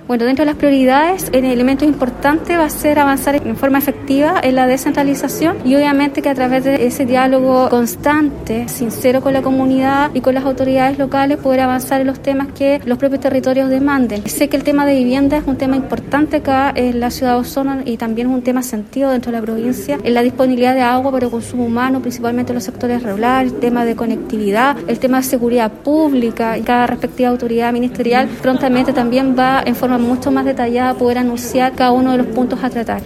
Bueno, dentro de las prioridades, el elemento importante va a ser avanzar en forma efectiva en la descentralización y obviamente que a través de ese diálogo constante, sincero con la comunidad y con las autoridades locales, poder avanzar en los temas que los propios territorios demanden. Sé que el tema de vivienda es un tema importante acá en la ciudad de Osorno y también es un tema sentido dentro de la provincia, en la disponibilidad de agua para el consumo humano, principalmente en los sectores rurales, el tema de conectividad, el tema de seguridad pública y cada respectiva autoridad ministerial prontamente también va en forma mucho más detallada a poder anunciar cada uno de los puntos a tratar.